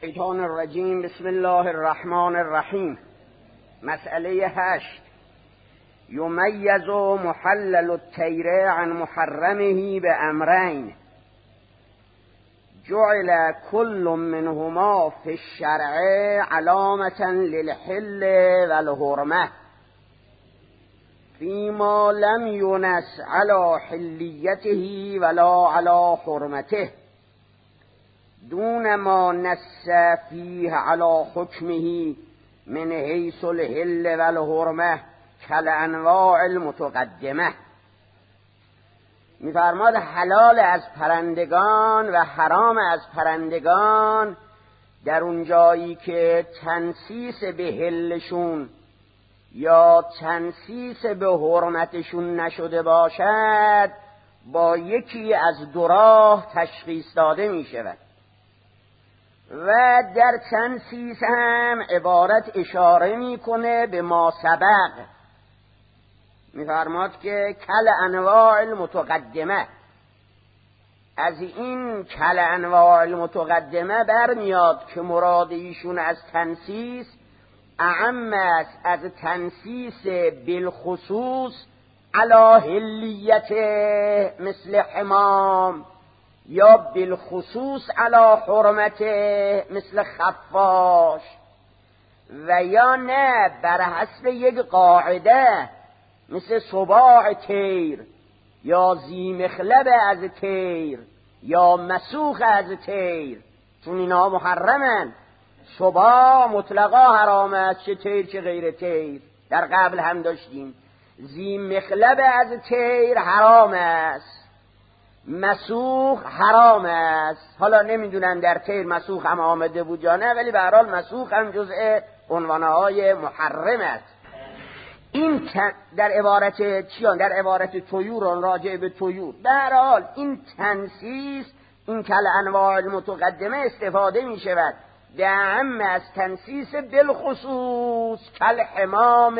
الشیطان الرجیم. بسم الله الرحمن الرحیم. مسئله 8. یمیز محلل الطیر عن محرمه بأمرین جعل كل منهما في الشرع علامة للحل والحرمة فيما لم ينص على حليته ولا على حرمته دون ما نص فيه على حكمه من حيث الحل والحرمة كالانواع المتقدمه. می‌فرماد حلال از پرندگان و حرام از پرندگان در اون جایی که تنصیص به حلشون یا تنصیص به حرمتشون نشده باشد با یکی از دو راه تشخیص داده می شود و در تنصیص هم عبارت اشاره میکنه به ما سبق. میفرماد که کل انواع المتقدمه، از این کل انواع المتقدمه برمیاد که مراد ایشون از تنصیص اعم است از تنصیص بالخصوص علی حلیت مثل حمام یا بالخصوص علی حرمت مثل خفاش، و یا نه بر حسب یک قاعده مثل سباع طیر یا زیمخلب از طیر یا مسوخ از طیر، چون اینا محرمن. سباع مطلقا حرام است، چه طیر چه غیر طیر، در قبل هم داشتیم. زیمخلب از طیر حرام است، مسوخ حرام است. حالا نمیدونم در طیر مسوخ هم آمده بود یا نه، ولی به هر حال مسوخ هم جزء عنوانهای محرم است. این در عبارت چیان؟ در عبارت طیور، راجع به طیور. به هر حال این تنصیص، این کل انواع المتقدمه استفاده می شود دعم از تنصیص بالخصوص کل حمام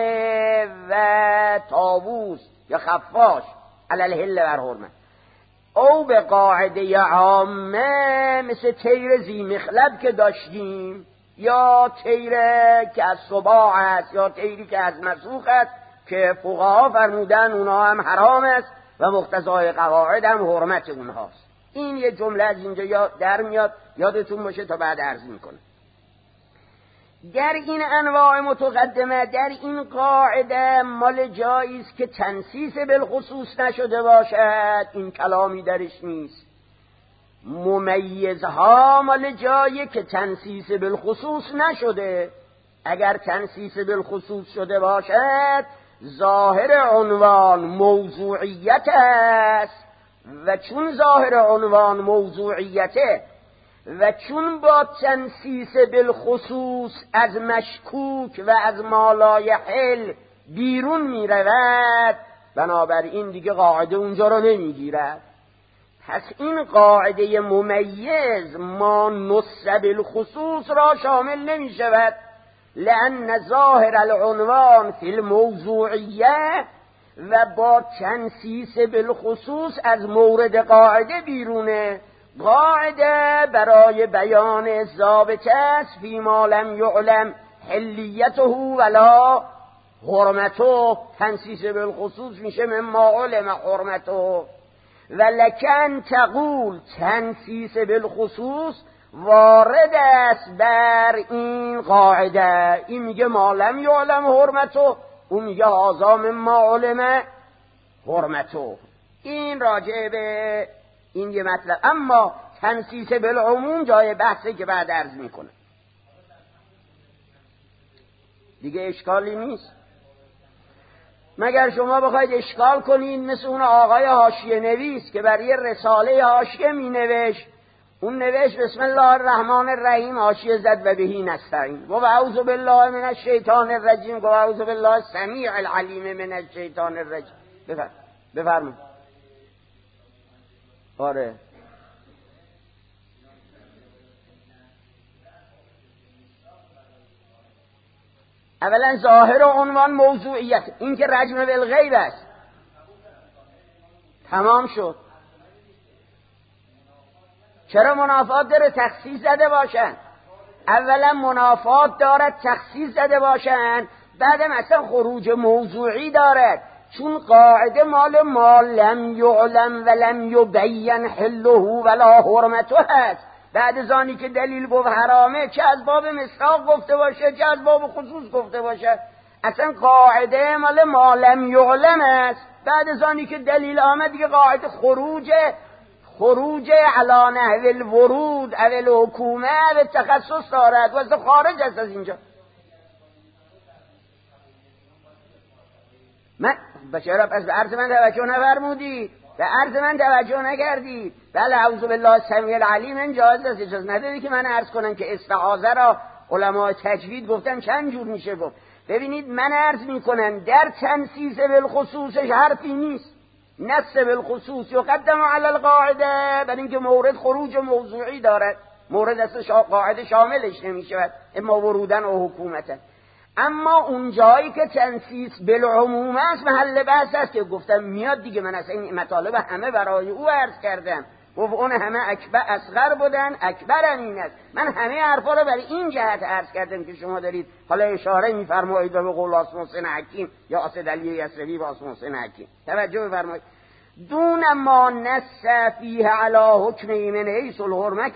و طاووس یا خفاش علی الحل و حرمه، او به قاعده عامه مثل طیر زیمخلب که داشتیم، یا طیر که از سباع است یا طیری که از مسوخ است که فقها فرمودن اونها هم حرام است و مقتضای قواعد هم حرمت اونهاست. این یه جمله از اینجا در میاد، یادتون باشه تا بعد عرض میکنه. در این انواع متقدمه، در این قاعده مال جایی است که تنصیص بالخصوص نشده باشد، این کلامی درش نیست. ممیزها مال جایی که تنصیص بالخصوص نشده. اگر تنصیص بالخصوص شده باشد ظاهر عنوان موضوعیت است، و چون ظاهر عنوان موضوعیته و چون با تنصیص بالخصوص از مشکوک و از مالای حل بیرون می رود، بنابراین دیگه قاعده اونجا رو نمی گیرد. پس این قاعده ممیز ما نص بالخصوص را شامل نمی شود، لأن ظاهر العنوان فی الموضوعیه و با تنصیص بالخصوص از مورد قاعده بیرونه. قاعده برای بیان ضابطه است فیما لم یعلم حلیته ولا حرمته، تنصیص بالخصوص میشه مما علم حرمته. ولکن تقول تنصیص بالخصوص وارد است بر این قاعده، این میگه ما لم یعلم حرمته، اون میگه هذا مما علم حرمته. این راجع به این یه مطلب. اما تنصیص بالعموم جای بحثه که بعد عرض میکنه، دیگه اشکالی نیست. مگر شما بخواید اشکال کنین مثل اون آقای حاشیه نویس که برای رساله حاشیه می نوشت، اون نوشت بسم الله الرحمن الرحیم، حاشیه زد و بهی نستعین، و اعوذ بالله من الشیطان الرجیم، و اعوذ بالله السمیع العلیم من الشیطان الرجیم. بفرمایید. آره اولا ظاهر و عنوان موضوعیت، این که رجم بالغیب است. تمام شد. چرا منافات داره تخصیص زده باشن؟ اولا منافات دارد تخصیص زده باشند، بعدم اصلا خروج موضوعی دارد، چون قاعده مال ما لم یعلم و لم یبین حله ولا حرمته هست. بعد زانی که دلیل گفت حرامه، چه از باب مصداق گفته باشه چه از باب خصوص گفته باشه، اصلا قاعده مال ما لم یعلم است. بعد زانی که دلیل آمد دیگه قاعده خروج علی نحو الورود او الحکومه و تخصص دارد و اصلا خارج است از اینجا. من بچه‌ها پس به عرض من توجه نفرمودید، به عرض من توجه نکردید. بله اعوذ بالله السمیع العلیم این جایز است، اجازه ندادی که من عرض کنم که استعاذه را علماء تجوید گفتن چند جور میشه گفت. ببینید من عرض میکنم در تنصیص بالخصوصش حرفی نیست، نص بالخصوص یقدم علی القاعده، برای اینکه مورد خروج موضوعی دارد، مورد اصلا قاعده شاملش نمیشود اما ورودن و حکومتن. اما اون جایی که تنصیص بالعموم است محل بحث است که گفتم میاد دیگه. من اصلا این مطالب همه برای او عرض کردم، گفت اون همه اکبر اصغر بودن، اکبر این است. من همه حرفا رو برای این جهت عرض کردم که شما دارید حالا اشاره میفرمایید به قول عاصم حسین حکیم یا اسد علی یسربی و عاصم حسین حکیم. توجه بفرمایید. دون ما نص فیه علی حکم من حیث الحرمه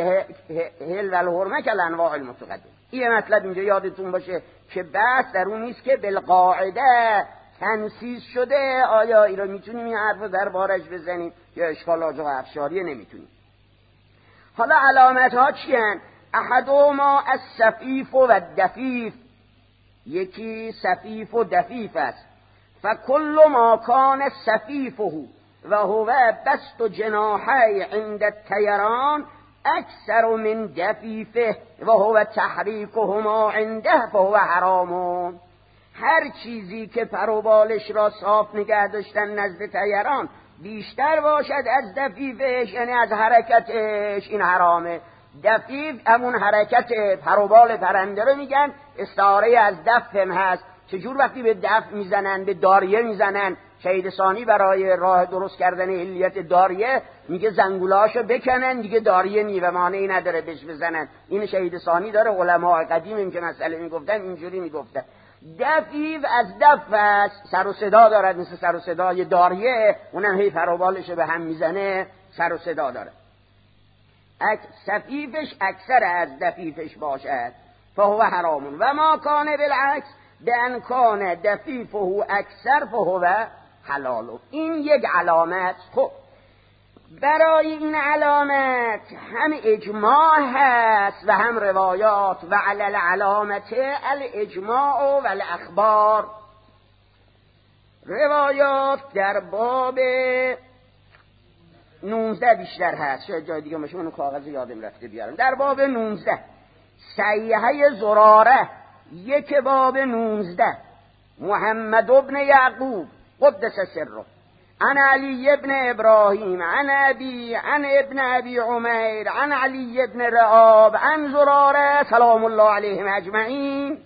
و الحرمه الانواع المتقدمه. این مطلب اینجا یادتون باشه که بحث در اون نیست که بالقاعده تنصیص شده آیا این رو میتونیم این حرف رو در بارش بزنیم یا اشکال آجا و افشاریه نمیتونیم. حالا علامت ها چی هن؟ احدهما السفیف و الدفیف، یکی سفیف و دفیف است. فکل ما کان سفیفه و هو بسط جناحی عند الطیران اکثر من دفیفه و هو تحریکهما عنده فهو حرام. هر چیزی که پر و بالش را صاف نگه داشتن نزد طیران بیشتر باشد از دفیفش، یعنی از حرکتش، این حرامه. دفیف همون حرکت پر و بال پرنده رو میگن، استعاره از دفم هست. چجور وقتی به دف میزنن، به داریه میزنن. شهید ثانی برای راه درست کردن علیت داریه میگه زنگولاشو بکنن دیگه داریه نی و مانعی نداره بهش بزنن. این شهید ثانی داره، علماء قدیم این که مسئله میگفتن اینجوری میگفتن. دفیف از دف است، سر و صدا دارد مثل سر و صدای داریه، اونم هی پروبالشو به هم میزنه سر و صدا داره. سفیفش اکثر از دفیفش باشد فهو حرامون و ما کانه بالعکس بأن کان دفیفه اکثر فهو حلال. این یک علامت. خب برای این علامت هم اجماع هست و هم روایات و علی العلامت الاجماع و الاخبار. روایات در باب 19 بیشتر هست، شاید جای دیگه باشه، من کاغذ یادم رفته بیارم. در باب 19 صحیحه زراره، یک باب 19 محمد ابن یعقوب قدس سره عن علی ابن ابراهیم عن ابی عن ابن ابی عمیر عن علی ابن رعاب عن زراره سلام الله علیهم اجمعین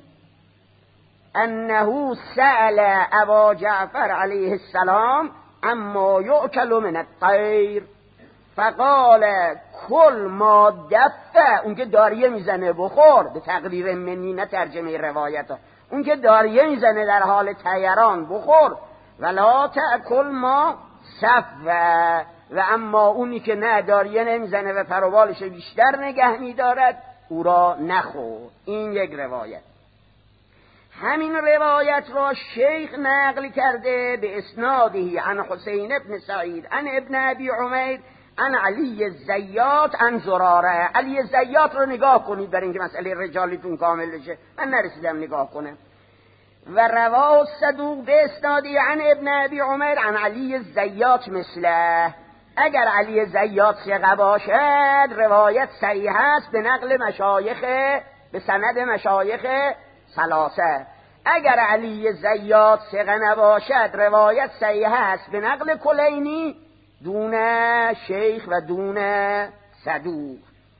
انه سأل ابا جعفر علیه السلام اما یؤکل من الطیر فقال کل ما دفه، اون که داریه میزنه بخور، به تقریر منی نه ترجمه روایت ها، اون که داریه میزنه در حال طیران بخور. ولا تأکل ما صفه، و اما اونی که نه داریه نمیزنه و پروبالش بیشتر نگه میدارد او را نخور. این یک روایت. همین روایت را شیخ نقل کرده به اسناده عن حسین ابن سعید عن ابن ابی عمیر عن علی زیات عن زراره. علی زیات رو نگاه کنید برای اینکه مسئله رجالیتون کامل بشه، من نرسیدم نگاه کنم. و رواه صدوق به اسناده عن ابن ابی عمیر عن علی زیات مثله. اگر علی زیات ثقه باشد روایت صحیح است به نقل مشایخ، به سند مشایخ ثلاثه. اگر علی زیات ثقه نباشد روایت صحیح است به نقل کلینی دون شیخ و دون صدوق.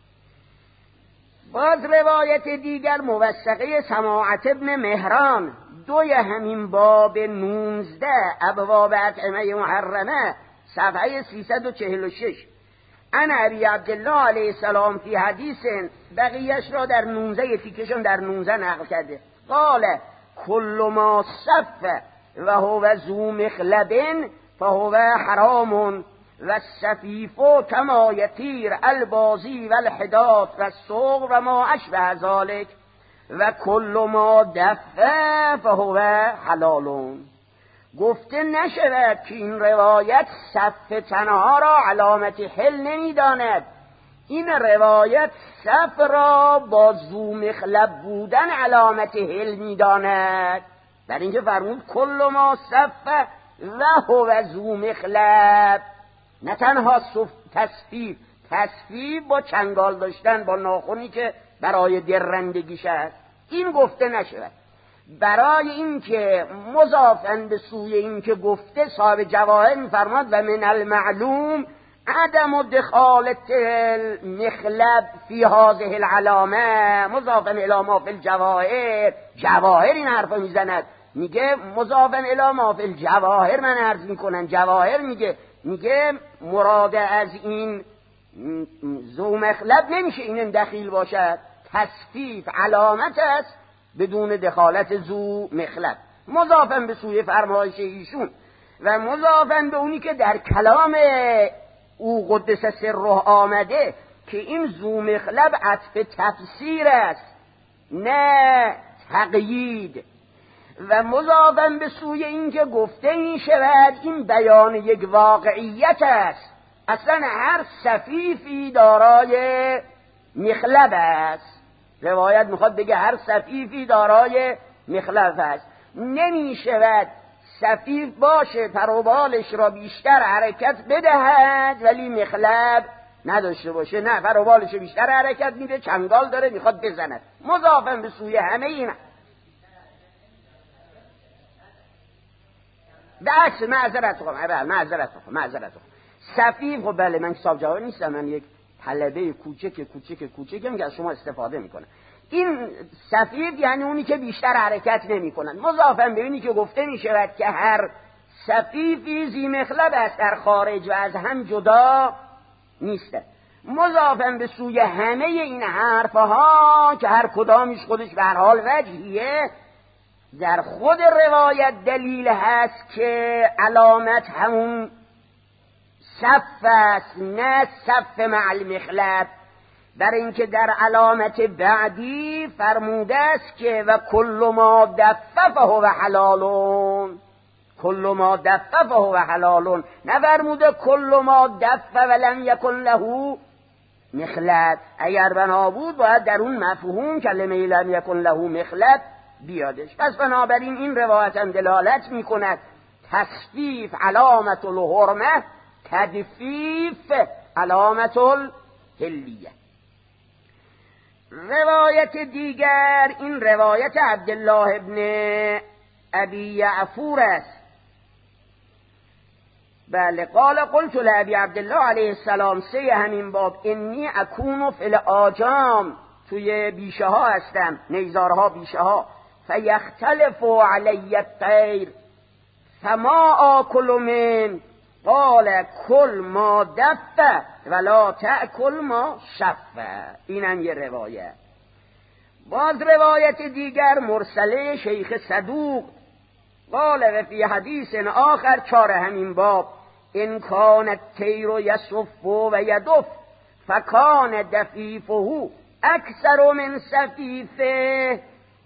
باز روایت دیگر موثقه سماعت ابن مهران، دوی همین باب 19 ابواب اطعمه محرمه صفحه 346 انا ابی عبدالله علیه السلام فی حدیث، بقیهش را در 19 تیکشون در 19 نقل کرده. قال کل ما صف و هو ذو مخلب فهو حرام و السفیف کما یطیر البازی و الحداد و السوق و ما اشبه ذلک و کل ما دف فهو حلال. گفته نشود که این روایت صف تنها را علامت حل نمیداند. این روایت صف را با ذو مخلب بودن علامت حل میداند. در اینکه فرمود کل ما صف و هو ذو مخلب، نه تنها تصفیف با چنگال داشتن، با ناخنی که برای درندگیش است، این گفته نشود. برای اینکه مضافن به سوی اینکه گفته صاحب جواهر می‌فرماد و من المعلوم عدم دخالت المخلب فی هذه العلامه مضافن الی ما فی الجواهر. جواهر این حرفو میزند، میگه مضافن الی ما فی الجواهر. من عرض میکنم جواهر میگه مراد از این ذو مخلب نمیشه این دخیل باشد. تصفیف علامت است بدون دخالت ذو مخلب، مضافن به سوی فرمایش ایشون و مضافن به اونی که در کلام او قدس سره آمده که این ذو مخلب عطف تفسیر است نه تقیید، و مضافن به سوی این که گفته این شود این بیان یک واقعیت است. اصلا هر صفیفی دارای مخلب است. روایت میخواد بگه هر صفیفی دارای مخلب است. نمی شود صفیف باشه پر و بالش را بیشتر حرکت بدهد ولی مخلب نداشته باشه. نه، پر و بالش بیشتر حرکت میده، چنگال داره میخواد بزند. مضافن به سوی همه این به عکس معذرت صفیف. خب بله من کتاب جواهر نیستم، من یک طلبه کوچکم که از شما استفاده میکنه. این صفیف یعنی اونی که بیشتر حرکت نمیکنن. مضافن به اینی که گفته میشود که هر صفیفی ذی مخلب است در خارج و از هم جدا نیسته. مضافن به سوی همه این حرفها که هر کدامش خودش به هر حال وجهیه، در خود روایت دلیل هست که علامت همون صف است نه صف مع المخلب. در اینکه در علامت بعدی فرموده است که و کل ما دف فهو حلال، کل ما دف فهو حلال، نفرموده کل ما دف ولم یکن له مخلب. اگر بنا بود باید در اون مفهوم کلمه لم یکن له مخلب بیادش. پس بنابراین این روایت هم دلالت میکند تصفیف علامت الحرمه، تدفیف علامت الحلیه. روایت دیگر این روایت عبدالله ابن ابی یعفور است. بله، قال قلت لابی عبدالله علیه السلام سی همین باب انی اکون فی الاجام، توی بیشه ها هستم، نیزارها بیشه ها، فیختلف علی الطیر فما آکل من، قال کل ما دفه ولا تأکل ما شفه. اینم یه روایت. باز روایت دیگر مرسله شیخ صدوق قال و فی حدیث آخر 4 همین باب ان کان الطیر یصف و یدف فکان دفیفه اکثر من سفیفه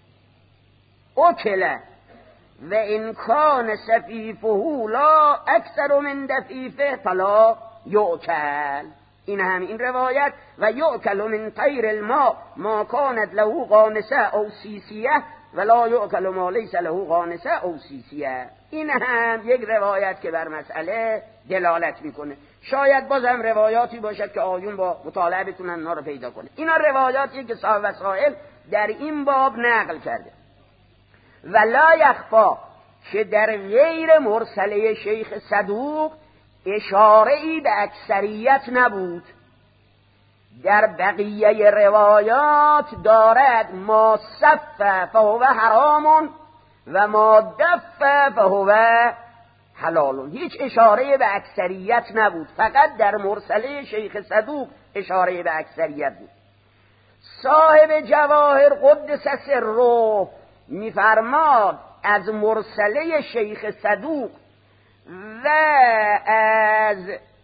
اکله و ان کان سفیفه لا اکثر من دفیفه فلا یؤکل. این هم این روایت و یؤکل من طیر الماء ما کانت له غانسه او سیسیه ولا یؤکل ما لیس له غانسه او سیسیه. این هم یک روایت که بر مسئله دلالت میکنه. شاید باز هم روایاتی باشد که آیون با مطالعه بتونن اونا رو پیدا کنه. اینا روایاتی که صاحب وسائل در این باب نقل کرده. و لا یخفا که در غیر مرسله شیخ صدوق اشاره‌ای به اکثریت نبود. در بقیه روایات دارد ما صف فهو حرام و ما دف فهو حلال. هیچ اشاره به اکثریت نبود، فقط در مرسله شیخ صدوق اشاره به اکثریت بود. صاحب جواهر قدس سره میفرماد از مرسله شیخ صدوق و از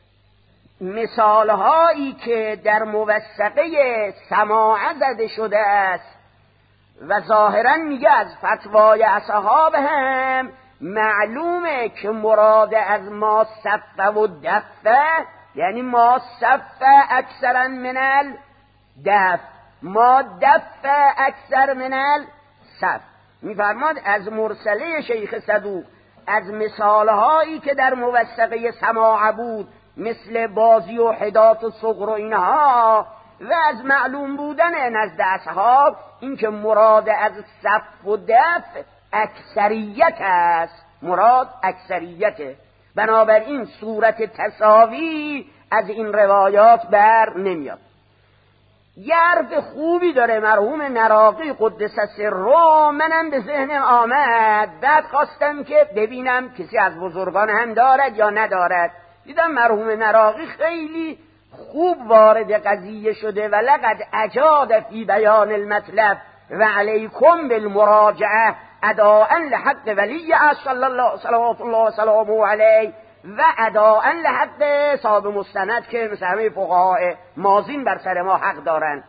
مثالهایی که در موثقه سماعه زده شده است و ظاهرا میگه از فتوای اصحاب هم معلومه که مراد از ما صفه و دفه یعنی ما صفه اکثرا من الدف، ما دفه اکثر من الصف. میفرماد از مرسله شیخ صدوق از مثالهایی که در موثقه سماعه بود مثل بازی و حدات و صغر و اینها و از معلوم بودن نزد اصحاب این که مراد از صف و دف اکثریت است، مراد اکثریته. بنابراین صورت تساوی از این روایات بر نمیاد. یه حرف خوبی داره مرحوم نراقی قدس سره، منم به ذهنم آمد، بعد خواستم که ببینم کسی از بزرگان هم دارد یا ندارد. دیدم مرحوم نراقی خیلی خوب وارد قضیه شده و لقد اجاد فی بیان المطلب و علیکم بالمراجعه اداء لحق ولی صلی الله صلوات الله و سلامه علیه و اداء لحق صاحب مستند که مثل همه فقها مازین بر سر ما حق دارن.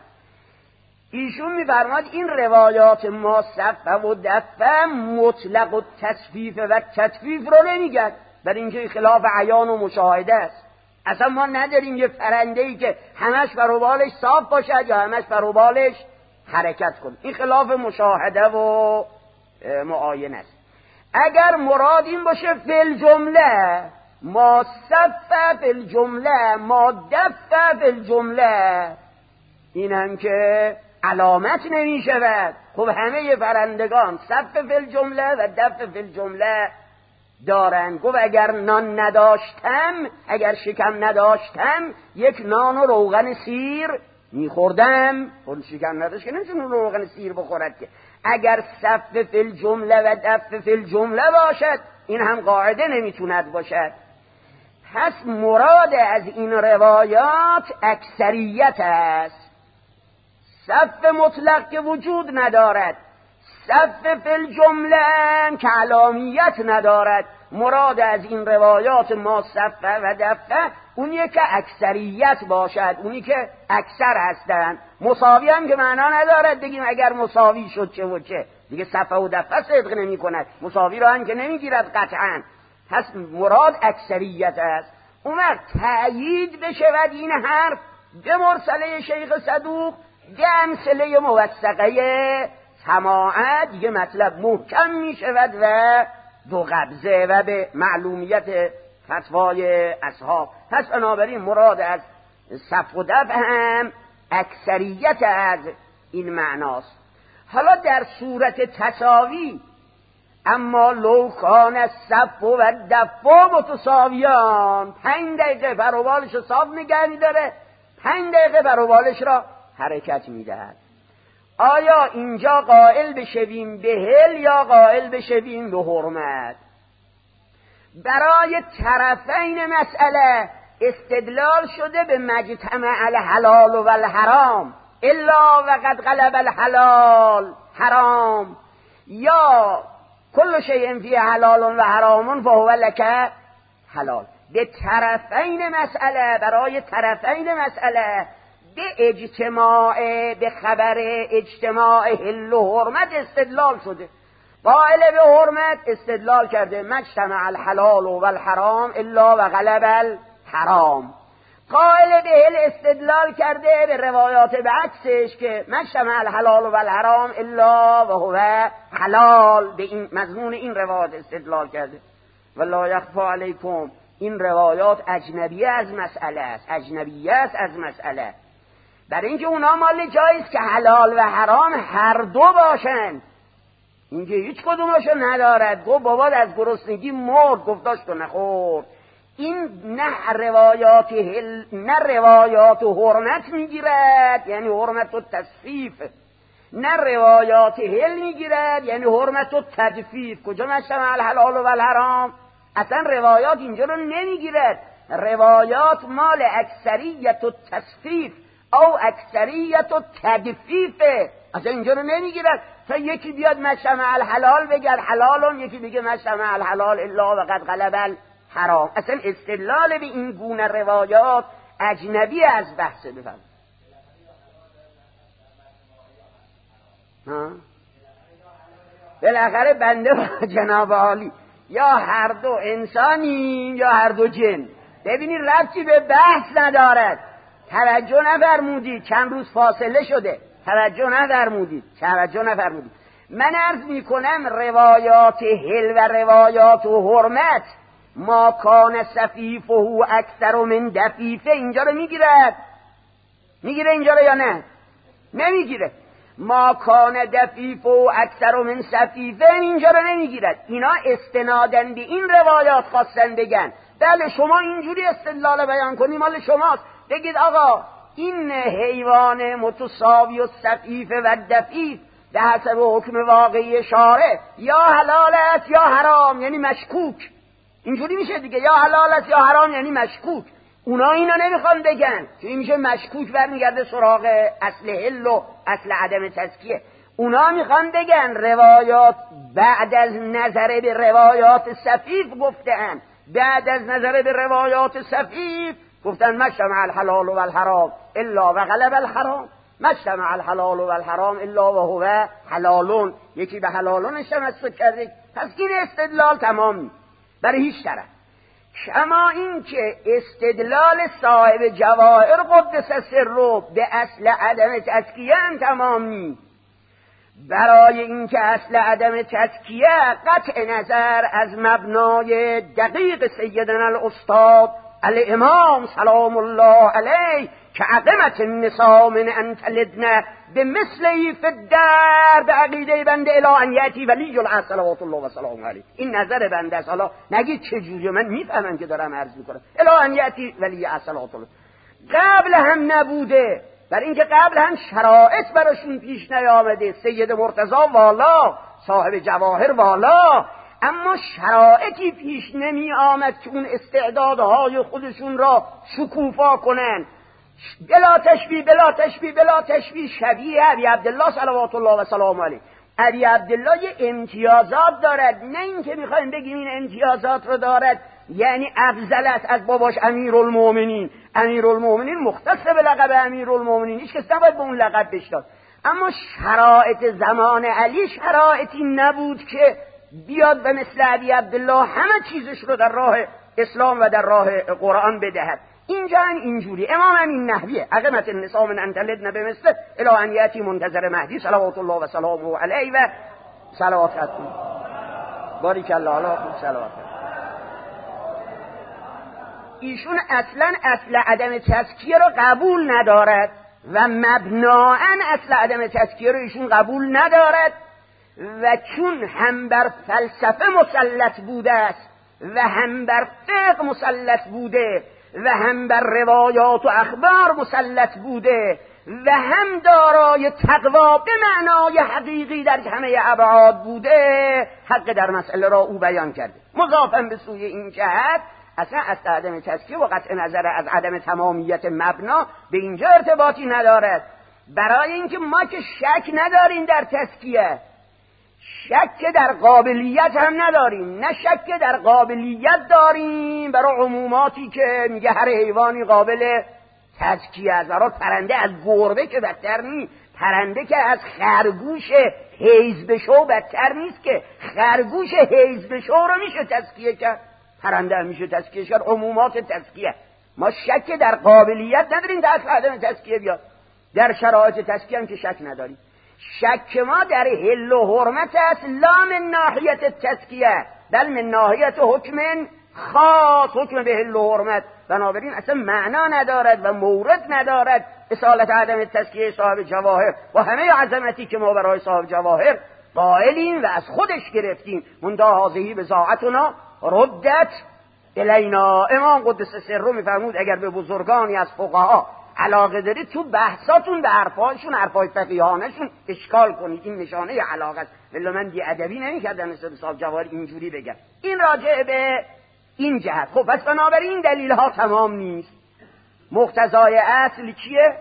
ایشون میفرماد این روایات ما صفه و دفه مطلق و تصفیف و تطفیف رو نمیگن، برای اینکه خلاف عیان و مشاهده است. اصلا ما نداریم یه پرنده‌ای که همش بر و بالش صاف باشد یا همش بر و بالش حرکت کنه، این خلاف مشاهده و معاینه است. اگر مراد این باشه فی الجمله ما صفه فی الجمله ما دفه فی الجمله، این هم که علامت نمی شود. خب همه پرندگان صفه فی الجمله و دفه فی الجمله دارن. گفت اگر نان نداشتم، اگر شکم نداشتم یک نان و روغن سیر میخوردم. خود شکم نداشت که نمیتونه روغن سیر بخورد که. اگر صفه فی الجمله و دفه فی الجمله باشد این هم قاعده نمیتوند باشد. پس مراد از این روایات اکثریت است. صف مطلق که وجود ندارد، صف فی الجمله که علامیت ندارد. مراد از این روایات ما صفه و دفه اونیه که اکثریت باشد، اونی که اکثر هستند. مساوی هم که معنا ندارد بگیم اگر مساوی شد چه و چه، دیگه صفه و دفه صدق نمی کند، مساوی را هم که نمیگیرد قطعا. پس مراد اکثریت است. اون وقت تأیید بشود این حرف به مرسله شیخ صدوق به امثله موثقه سماعه، دیگه مطلب محکم می شود و دو قبضه و به معلومیت فتوای اصحاب. پس بنابراین مراد از صف و دفع هم اکثریت از این معناست. حالا در صورت تساوی اما لو کان الصف و الدفع متساویان، 5 دقیقه بروبالش رو صاف نگه می‌داره، 5 دقیقه بروبالش را حرکت می‌دهد. آیا اینجا قائل بشویم به هل یا قائل بشویم به حرمت؟ برای طرفین مسئله استدلال شده به مجتمع الحلال و الحرام الا وقد غلب الحلال حرام، یا کل شیء فیه حلال و حرام فهو لک حلال. به طرفین مسئله، برای طرفین مسئله به اجتماع، به خبر اجتماع حل و حرمت استدلال شده. قائل به حرمت استدلال کرده مجتمع الحلال و الحرام الا و غلب الحرام. قائل به حل استدلال کرده به روایات به عکسش که مجتمع الحلال و الحرام الا و هو حلال. به این مضمون این روایات استدلال کرده. والله یخفی علیکم این روایات اجنبیه از مسئله است، اجنبیه است از مسئله. برای اینکه اونا مال جاییست که حلال و حرام هر دو باشن، اینکه هیچ کدومشو ندارد. گفت بابا از گرسنگی مرد، گفت داشت و نخورد. این نه روایات نه روایات و حرمت میگیرد یعنی حرمت و تصفیف، نه روایات هل میگیرد یعنی حرمت و تجفیف. کجا مجتمع الحلال و الحرام؟ اصلا روایات اینجا رو نمیگیرد. روایات مال اکثریت و تصفیف او اکثریت و تدفیفه، اصلا اینجا رو نمیگیرد. تا یکی بیاد مجتمع الحلال بگه حلالون، یکی بگه مجتمع الحلال الا وقد غلب الحرام. اصلا استدلال به این گونه روایات اجنبی از بحثه. بفرم بالاخره بنده با جناب عالی یا هر دو انسانیم یا هر دو جن. ببینید ربطی به بحث ندارد. توجه نفرمودید، چند روز فاصله شده. توجه نفرمودید. من عرض میکنم روایات هل و روایات و حرمت ما کان صفیفه اکثر من دفیفه اینجا رو میگیره اینجا رو یا نه؟ نمیگیره. ما کان دفیف و اکثر من صفیفه اینجا رو نمیگیرد. اینا استنادن به این روایات خواستن بگن بله شما اینجوری استدلال بیان کنی مال شماست. بگید آقا این حیوان متساوی و صفیف و دفیف به حسب حکم واقعی شارع یا حلال است یا حرام، یعنی مشکوک. اینجوری میشه دیگه، یا حلال است یا حرام یعنی مشکوک. اونا اینا نمیخوان بگن که این میشه مشکوک، برمیگرده سراغ اصل حل و اصل عدم تزکیه. اونا میخوان بگن روایات بعد از نظر به روایات صفیف گفتن، بعد از نظر به روایات صفیف گفتن مجتمع الحلال و الحرام الا و غلب الحرام، مجتمع الحلال و الحرام الا و هو حلالون. یکی به حلالونش تمسک کرده. پس این استدلال تمام برای هیچ طرف. کما این که استدلال صاحب جواهر قدس سره به اصل عدم تزکیه هم تمام نیست. برای اینکه اصل عدم تزکیه قطع نظر از مبنای دقیق سیدنا الاستاد الامام سلام الله علیه که عقمت النساء من ان تلدن به مثلی فی الدر به عقیده بنده الی ان یاتی ولی العصر صلوات الله و سلام علیه. این نظر بنده است. حالا نگید چجوری، من میفهمم که دارم عرض میکنم. الی ان یاتی ولی العصر صلوات الله. قبل هم نبوده، برای اینکه قبل هم شرایط براشون پیش نیامده. سید مرتضی والا، صاحب جواهر والا، اما شرایطی پیش نمی آمد که اون استعدادهای خودشون را شکوفا کنن. بلا تشبیه شبیه ابی عبدالله صلوات الله و سلام علیه. ابی عبدالله یه امتیازات دارد، نه اینکه میخوایم بگیم این امتیازات رو دارد یعنی افضل است از باباش امیرالمومنین. امیرالمومنین مختص به لقب امیرالمومنین، هیچ کس نباید به اون لقب بشناسد. اما شرایط زمان علی شرایطی نبود که بیاد به مثل ابی عبدالله همه چیزش رو در راه اسلام و در راه قرآن بدهد. اینجا اینجوری امام این نحویه عقمت النساء من ان تلدن به مثل الی ان یاتی منتظر مهدی صلوات الله و سلامه علیه و صلوات بارک الله علیه صلوات. ایشون اصلا اصل عدم تزکیه رو قبول ندارد و مبناً اصل عدم تزکیه رو ایشون قبول ندارد و چون هم بر فلسفه مسلط بوده است و هم بر فقه مسلط بوده و هم بر روایات و اخبار مسلط بوده و هم دارای تقوا به معنای حقیقی در همه ابعاد بوده، حق در مسئله را او بیان کرده. مضافاً به سوی این جهت اصلا اصل عدم تزکیه و قطع نظر از عدم تمامیت مبنا به اینجا ارتباطی ندارد. برای اینکه ما که شک نداریم در تزکیه، شک در قابلیت هم نداریم، نه شک در قابلیت داریم برای عموماتی که میگه هر حیوانی قابل تزکیه است. برای پرنده از گربه که بدتر نیست، پرنده که از خرگوش حیز بشو بدتر نیست، که خرگوش حیز بشو رو میشه تزکیه کرد، پرنده هم میشه تزکیه کرد. عمومات تزکیه. ما شک در قابلیت نداریم در اصل عدم تزکیه بیاد، در شرایط تزکیه هم که شک نداریم. شک ما در حل و حرمت است، لا من ناحیت تزکیه بل من ناحیت حکم خاص، حکم به حل و حرمت. بنابراین اصلا معنا ندارد و مورد ندارد اصالت عدم تزکیه صاحب جواهر و همه عظمتی که ما برای صاحب جواهر قائلیم و از خودش گرفتیم. منتها هذه بضاعتنا ردت الینا. امام قدس سره میفرمود اگر به بزرگانی از فقها علاقه دارید تو بحثاتون به حرفایشون، حرفای فقیهانشون اشکال کنید، این نشانه علاقه است. ولی من بی ادبی نمی‌کردم مثل صاحب جواهر اینجوری بگم. این راجع به این جهت. خب پس بنابراین این دلیل ها تمام نیست. مقتضای اصل کیه؟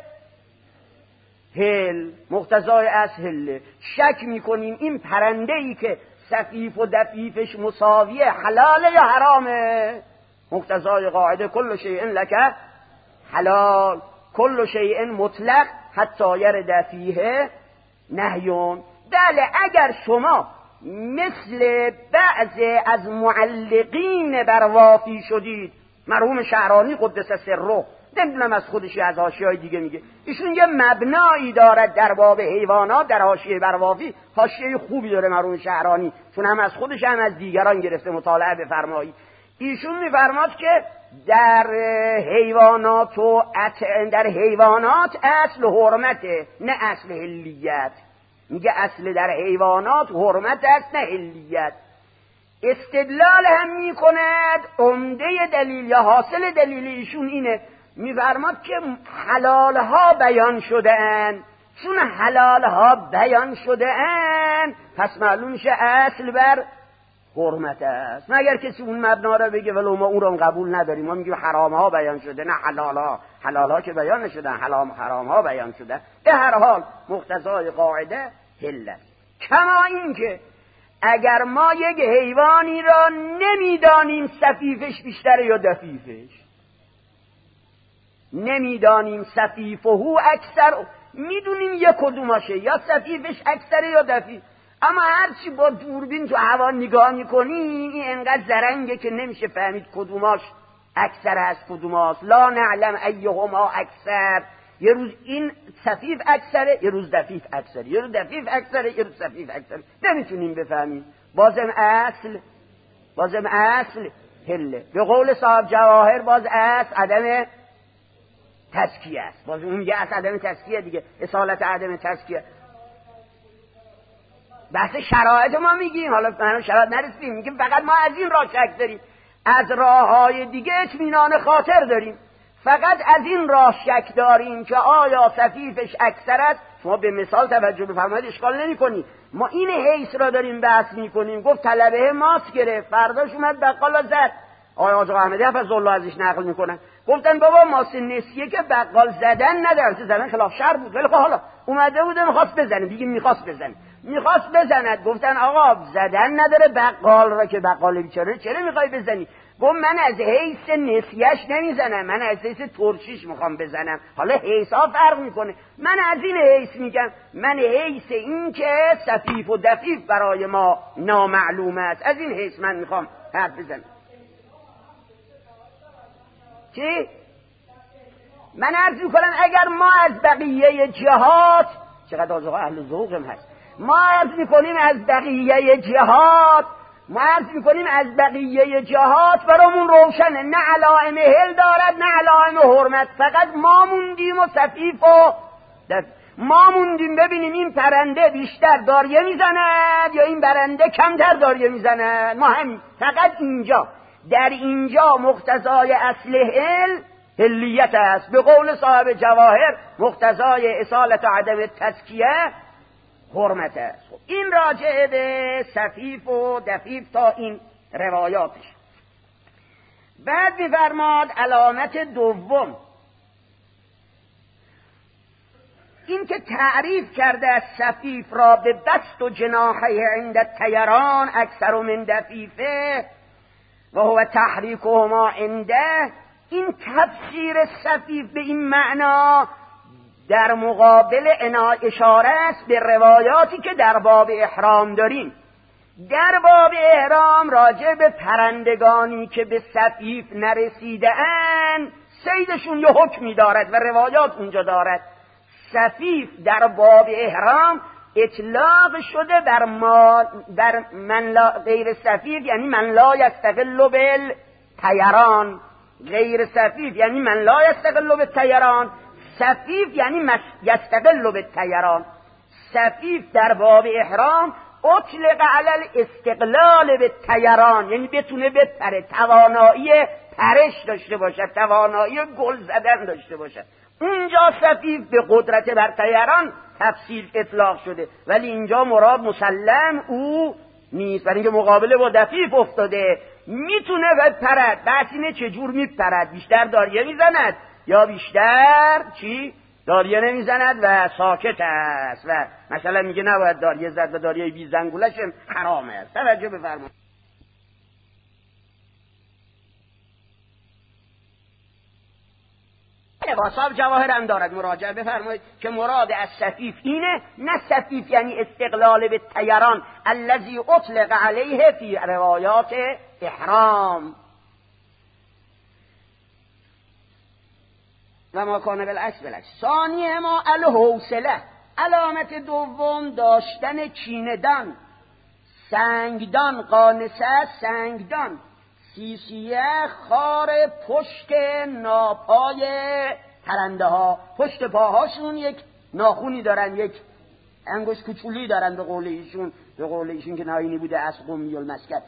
هل. مقتضای اصل هله. شک میکنیم این پرنده ای که سفیف و دفیفش مساویه حلاله یا حرامه؟ مقتضای قاعده کل شیء لک حلال کل شیء مطلق حتی یرد فیه نهیون. بله اگر شما مثل بعض از معلقین بر وافی شدید، مرحوم شعرانی قدس سره، نمیدونم از خودش از حاشیه‌های دیگه میگه، ایشون یه مبنایی دارد در باب حیوانات در حاشیه بر وافی، حاشیه خوبی داره مرحوم شعرانی، چون هم از خودش هم از دیگران گرفته، مطالعه بفرمایید. ایشون میفرماد که در حیوانات اصل حرمته نه اصل حلیت. میگه اصل در حیوانات حرمت است نه حلیت. استدلال هم میکند عمده دلیل یا حاصل دلیل ایشون اینه، میفرماد که حلالها بیان شده اند، چون حلالها بیان شده اند پس معلوم شه اصل بر حرمت است. مگر کسی اون مبنا را بگه ولو ما اون رو قبول نداریم، ما میگیم حرامها بیان شده نه حلالها، حلالها که بیان نشدن، حرامها بیان شده. به هر حال مقتضای قاعده حلت. کما اینکه اگر ما یک حیوانی را نمیدانیم سفیفش بیشتره یا دفیفش، نمیدانیم سفیفهو اکثر، میدونیم یک کدوماشه یا سفیفش اکثره یا دفیف، اما هرچی با دوربین تو هوا نگاه میکنی این انقدر زرنگه که نمیشه فهمید کدوماش اکثر هست کدوماست. لا نعلم ایهما اکثر، یه روز این سفیف اکثره یه روز دفیف اکثره، یه روز دفیف اکثره یه روز سفیف اکثره، نمیتونیم بفهمیم. بازم اصل هله. به قول صاحب جواهر باز اصل عدم تزکیه است، باز اون میگه اصل عدم تزکیه دیگه، اصالت عدم تزکیه. بحث شرایط ما میگیم، حالا ما شرایط نرسیم، میگیم فقط ما از این راه شک داریم، از راههای دیگه اطمینان خاطر داریم، فقط از این راه شک داریم که آیا سفیفش اکثر است. شما به مثال توجه بفرمایید اشکال نمی‌کنی. ما این حیث را داریم بحث میکنیم. گفت طلبه ماست گرفت، فرداش اومد بقالا زد. آقا احمدی حفظه‌الله ازش نقل میکنن، گفتن بابا ماست نسیه که بقال زدن نداره، زدن خلاف شرع بود، ولی حالا اومده بوده میخواست بزنه، دیگه میخواست بزند، گفتن آقا زدن نداره بقال را که بقال بیچاره چرا میخوای بزنی؟ گفت من از حیث نسیهش نمیزنم، من از حیث ترشیش میخوام بزنم. حالا حیث ها فرق میکنه، من از این حیث میگم، من حیث این که سفیف و دفیف برای ما نامعلوم است، از این حیث من میخوام حرف بزنم. چی؟ من عرض میکنم اگر ما از بقیه جهات، چقدر آزاق اهل ذوقم هست، ما عرض میکنیم از بقیه جهات برامون روشنه، نه علائم هل دارد نه علائم حرمت، فقط ما موندیم و سفیف و ما موندیم ببینیم این پرنده بیشتر داریه میزند یا این پرنده کمتر داریه میزند. ما همین فقط اینجا در اینجا مقتضای اصل هلیت است. به قول صاحب جواهر مقتضای اصالت و عدم تزکیه حرمت است. این راجع به سفیف و دفیف تا این روایاتش. بعد می‌فرماد علامت دوم این که تعریف کرده از سفیف را به بسط و جناحه عند الطیران اکثر من دفیفه و هو تحریکهما عنده. این تفسیر سفیف به این معنا در مقابل اشاره است به روایاتی که در باب احرام داریم. در باب احرام راجع به پرندگانی که به سفیف نرسیده اند صیدشون یه حکمی دارد و روایات اونجا دارد. سفیف در باب احرام اطلاق شده بر من لا غیر سفیف، یعنی من لا یستقل بالطیران. غیر سفیف یعنی من لا یستقل بالطیران، سفیف یعنی یستقل بالطیران. سفیف در باب احرام اطلق علی الاستقلال بالطیران، یعنی بتونه بپره، توانایی پرش داشته باشد، توانایی گل زدن داشته باشد. اونجا سفیف به قدرت بر طیران تفسیر اطلاق شده، ولی اینجا مراد مسلم او نیست، برای اینکه مقابله با دفیف افتاده. میتونه بپرد، بس اینه چجور میپرد، بیشتر داریه میزند یا بیشتر داریه نمیزند و ساکت است و مثلا میگه نباید داریه زد و داریه بی زنگولش حرامه است. توجه بفرمایید. واساب جواهر هم دارد، مراجعه بفرمایید که مراد از سفیف اینه، نه سفیف یعنی استقلال به طیران الذی اطلق علیه فی روایات احرام و ما کان بالعکس بالعکس. ثانیه ما الحوصله، علامت دوم داشتن چیندان، سنگدان، قانصه سنگدان، سیسیه خار پشت ناپای پرنده ها، پشت پاهاشون یک ناخونی دارن، یک انگشت کوچولی دارن، به قول ایشون که ناینی بوده از قومی المسکن،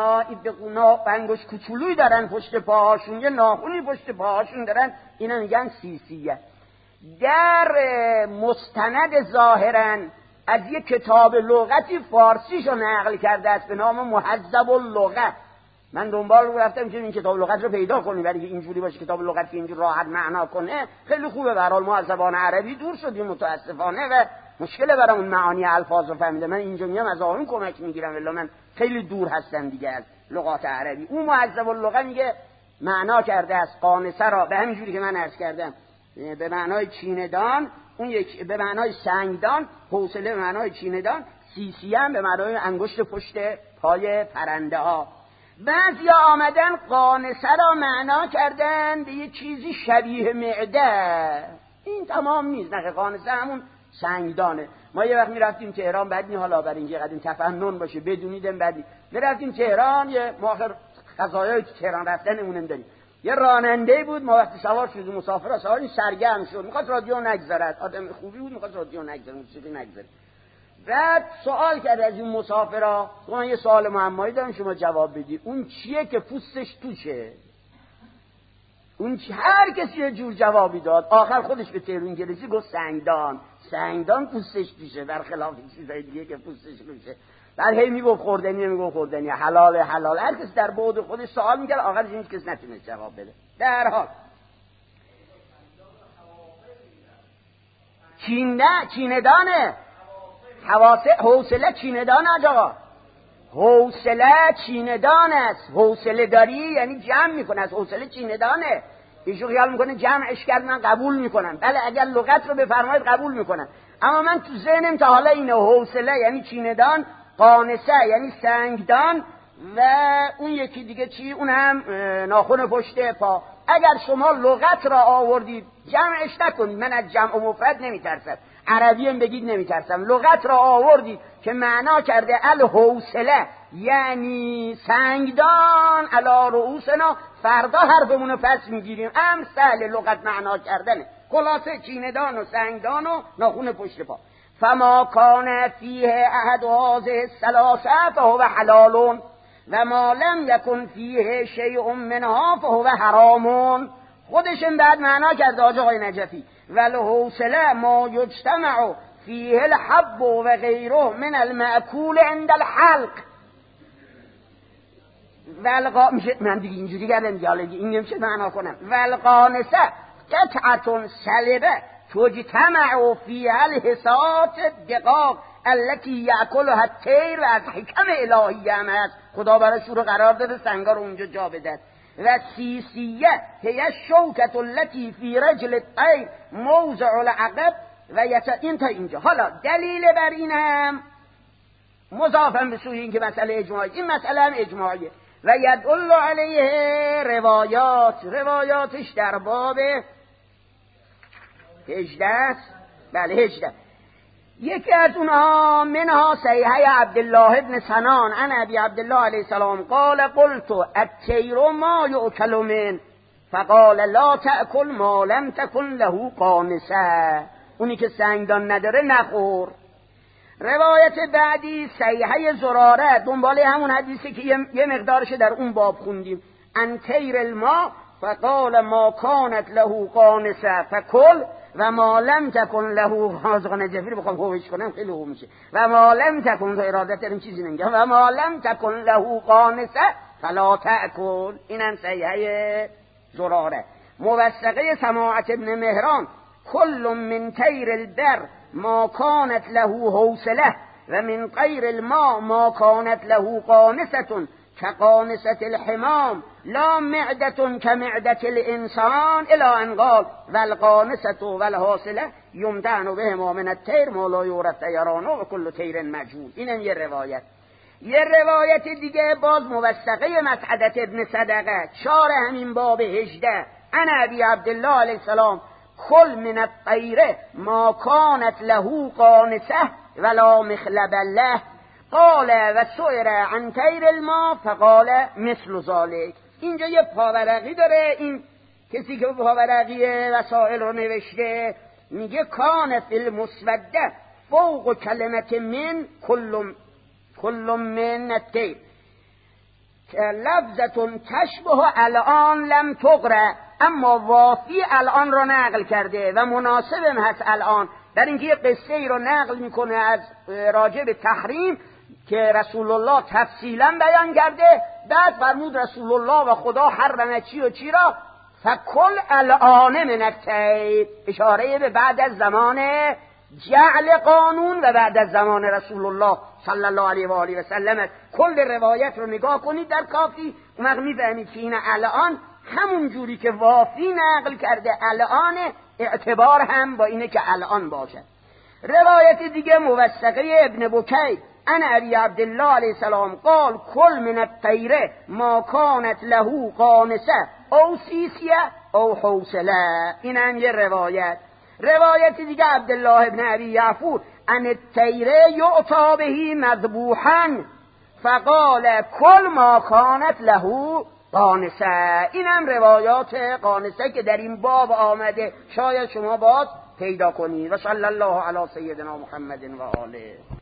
انگشت کوچولی دارن پشت پاهاشون، یه ناخونی پشت پاهاشون دارن، اینا میگن سیسیه. در مستند ظاهرا از یک کتاب لغتی فارسیشو نقل کرده است به نام مهذب اللغه. من دنبال رو رفتم که این کتاب لغت رو پیدا کنیم، برای اینکه اینجوری باشه کتاب لغت که اینجوری راحت معنا کنه خیلی خوبه. به هر حال ما از زبان عربی دور شدیم متاسفانه و مشکله برامون معانی الفاظ رو فهمیدن. من اینجا میام از آقایون کمک میگیرم، ولی من خیلی دور هستم دیگه از لغات عربی. اون مهذب اللغه میگه معنا کرده است قانصه را به همین جوری که من عرض کردم به معنای چیندان، اون یک به معنای سنگدان، حوصله به معنای چیندان، سیسیه هم به معنای انگشت پشت پای پرنده ها. بعضی آمدن قانصه را معنا کردن به یه چیزی شبیه معده. این تمام نیست، نه قانصه همون سنگدانه. ما یه وقت میرفتیم تهران، بعد نی حالا برای اینکه قدیم تفنن باشه بدونیدم، بعدی میرفتیم تهران، یه ما آخر غذایای تهران رفتنمون داریم. یه راننده بود، ما وقتی سوار شدیم مسافر سواری سرگرم شد، میخواست رادیو نگذارد، آدم خوبی بود، میخواست رادیو نگذاره، موسیقی نگذاره. بعد سوال کرد از این مسافرها، من یه سوال معمایی دارم شما جواب بدی، اون چیه که پوستش توشه؟ اون هر کسی یه جور جوابی داد. آخر خودش به تهران انگلیسی گفت سنگدان. سنگدان پوستش توشه، برخلاف چیزای دیگه که پوستش توشه. بعد هی میگفت خوردنی، حلال هر کس در بعد خودش سوال میکرد، آخرش هیچ کس نتونست جواب بده. در حال چیندانه حوصله چیندان آقا، حوصله چیندان است. حوصله داری یعنی جمع میکنه، از حوصله چیندانه. ایشون خیال میکنه جمعش کرد من قبول میکنم. بله اگر لغت رو بفرمایید قبول میکنم، اما من تو ذهنم تا حالا اینه حوصله یعنی چیندان، قانصه یعنی سنگدان و اون یکی دیگه چی؟ اون هم ناخن پشت پا. اگر شما لغت را آوردید جمعش نکنید، من از جمع و مفرد نمیترسم، عربی هم بگید نمیترسم، لغت را آوردید که معنا کرده الحوصله یعنی سنگدان علی رؤوسنا، فردا حرفمونو پس میگیریم. امثال لغت معنا کردنه، خلاصه چیندان و سنگدان و ناخن پشت پا. فما کان فیه احد هذه الثلاثه فهو حلال و ما لم یکن فیه شیء منها فهو حرام. خودشون بعد معنا کرده آقای نجفی والحوصله ما یجتمع فیه الحب و غیره من المأکول عند الحلق. میشه من دیگه اینجوری کردم دیگه، حالا این نمیشه معنا کنم. والقانصه قطعه سلبه تجتمع فیها الحسات دقاق التي یأکلها الطیر و از حکم الهی هم هست، خدا براش رو قرار داده سنگا رو اونجا جا بده. و سیسیه هی الشوکة التي فی رجل الطیر موضع العقب و این تا اینجا. حالا دلیل بر این هم مضافم به سوی این که مسئله اجماعی، این مسئله هم اجماعیه و یدل علیه روایاتش در باب 18 است. بله 18. یکی از اونها منها صحیحه عبدالله ابن سنان عن ابی عبدالله علیه السلام قال قلت الطیر ما یؤکل من فقال لا تأکل ما لم تکن له قانصه. اونی که سنگدان نداره نخور. روایت بعدی صحیحه زراره، دنباله همون حدیثی که یه مقدارش در اون باب خوندیم. ان طیر الماء فقال ما كانت له قانصه فکل و ما لم تکن له حاضقان جفیر بخوام خوبش کنم خیلی خوب میشه. و ما لم تکن، تو ارادت داریم چیزی نمیگم، و ما لم تکن له قانسه فلا تأکل. اینم صحیحه زراره. موثقه سماعت ابن مهران کل من طیر البر ما کانت له حوصله و من غیر الماء ما کانت له قانسه كقانسة الحمام لا معدة كمعدة الإنسان إلى أن قال والقانسة والحاصلة يمتعن بهما من الطير ما لا يورث طيرانه وكل طير مجهول. اینم یه روایت. یه روایت دیگه باز موثقه مسعدة ابن صدقه 4 همین باب 18 عن ابی عبدالله علیه السلام کل من الطیر ما کانت له قانسه ولا مخلب له قال و سئل عن طیر الماء فقال مثل ذلك. اینجا یه پاورقی داره، این کسی که پاورقی وسائل رو نوشته میگه کان فی المسوده فوق کلمت من کل من الطیر لفظتون تشبه الان لم تقرأ، اما وافی الان رو نقل کرده و مناسبم هست الان در اینکه یه قصه ای رو نقل میکنه از راجع به تحریم که رسول الله تفصیلا بیان کرده، بعد فرمود رسول الله و خدا حرم چی و چی را فکل الان من الطیر، اشاره به بعد از زمان جعل قانون و بعد از زمان رسول الله صلی الله علیه و آله و سلم. کل روایت رو نگاه کنید در کافی، اون وقت میفهمید که این الان همون جوری که وافی نقل کرده الان، اعتبار هم با اینه که الان باشه. روایت دیگه موثقه ابن بکیر عن ابی عبدالله علیه السلام قال کل من الطیر ما کانت له قانسه او سیسیه او حوصله. این هم یه روایت. روایت دیگه عبدالله ابن ابی یعفور عن الطیر یعطا بهی مذبوحا فقال کل ما کانت له قانسه. این هم روایات قانسه که در این باب آمده، شاید شما باز پیدا کنید. و صلی الله علی سیدنا محمد و آله.